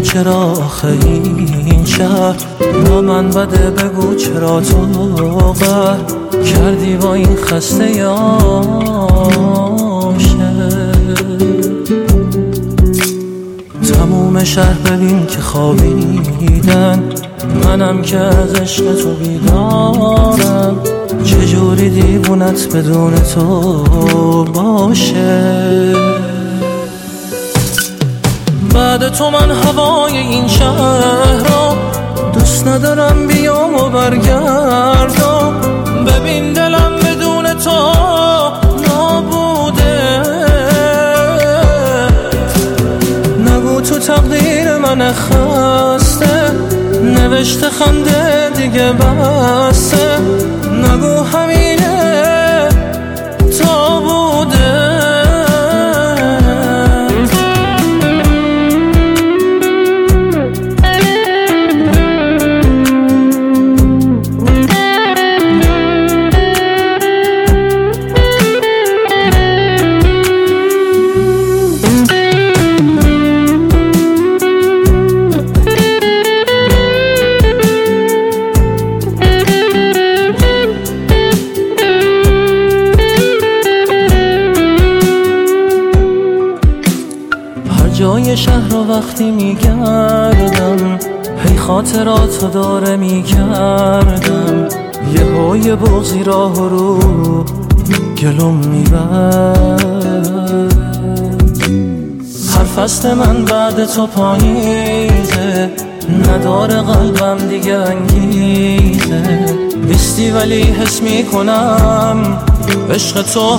چرا آخه این شهر با من بده، بگو چرا تو قهر کردی با این خسته عاشق. تموم شهر ببین که خوابیدن، منم که از عشق تو بیدارم. چجوری دیوونت بدون تو باشه؟ بعد تو من هوای این شهر رو دوست ندارم، بیام و برگردم. ببین دلم بدون تو نابوده. نگو تو تقدیر من خسته نوشته خنده دیگه بسته. نگو همینه تا بوده. جای شهر رو وقتی میگردم، هی خاطراتو داره میکردم. یه های بغضی راه رو گلوم میبرد. هر فصل من بعد تو پاییزه، نداره قلبم دیگه انگیزه. بیستی ولی حس میکنم عشق تو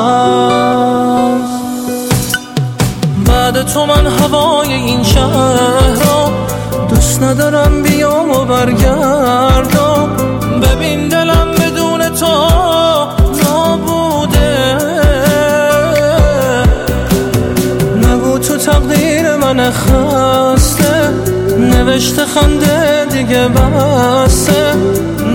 هست. بعد تو من هوای این شهر رو دوست ندارم، بیام و برگردم. ببین دلم بدون تو نابوده. نگو تو تقدیر من خسته نوشته خنده دیگه بسته.